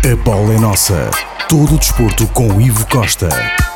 A bola é nossa. Todo o desporto com Ivo Costa.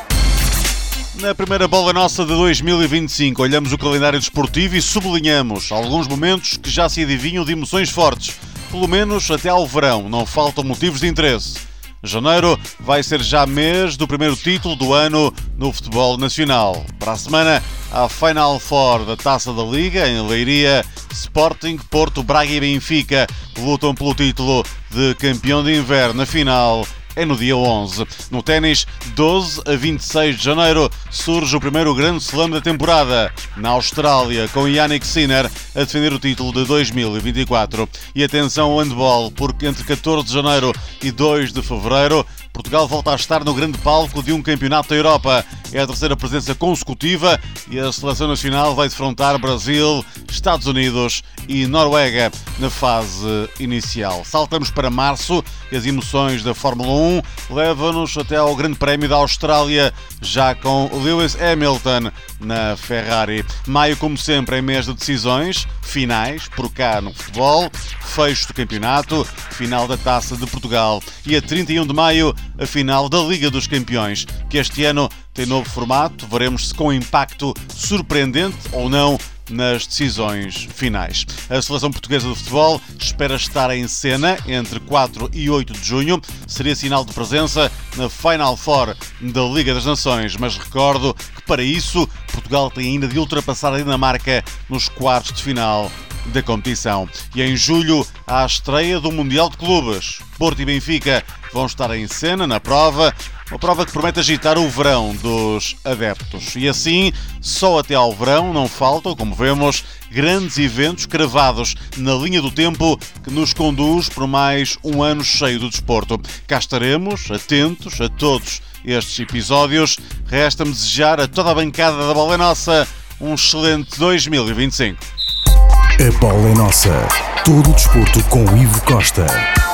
Na primeira bola nossa de 2025, olhamos o calendário desportivo e sublinhamos alguns momentos que já se adivinham de emoções fortes. Pelo menos até ao verão, não faltam motivos de interesse. Janeiro vai ser já mês do primeiro título do ano no futebol nacional. Para a semana, a Final Four da Taça da Liga, em Leiria, Sporting, Porto, Braga e Benfica lutam pelo título de campeão de inverno. Na final é no dia 11. No ténis, 12 a 26 de janeiro, surge o primeiro grande slam da temporada, na Austrália, com Jannik Sinner a defender o título de 2024. E atenção ao handball, porque entre 14 de janeiro e 2 de fevereiro, Portugal volta a estar no grande palco de um campeonato da Europa. É a terceira presença consecutiva e a seleção nacional vai defrontar Brasil, Estados Unidos e Noruega na fase inicial. Saltamos para março e as emoções da Fórmula 1 levam-nos até ao Grande Prémio da Austrália, já com Lewis Hamilton na Ferrari. Maio, como sempre, é mês de decisões finais, por cá no futebol, fecho do campeonato, final da Taça de Portugal. E a 31 de maio, a final da Liga dos Campeões, que este ano tem novo formato. Veremos se com impacto surpreendente ou não nas decisões finais. A seleção portuguesa de futebol espera estar em cena entre 4 e 8 de junho. Seria sinal de presença na Final Four da Liga das Nações, mas recordo que para isso Portugal tem ainda de ultrapassar a Dinamarca nos quartos de final da competição. E em julho há a estreia do Mundial de Clubes. Porto e Benfica vão estar em cena na prova, uma prova que promete agitar o verão dos adeptos. E assim, só até ao verão não faltam, como vemos, grandes eventos cravados na linha do tempo que nos conduz por mais um ano cheio do desporto. Cá estaremos, atentos a todos estes episódios. Resta-me desejar a toda a bancada da Bola é Nossa um excelente 2025. A bola é nossa. Todo o desporto com Ivo Costa.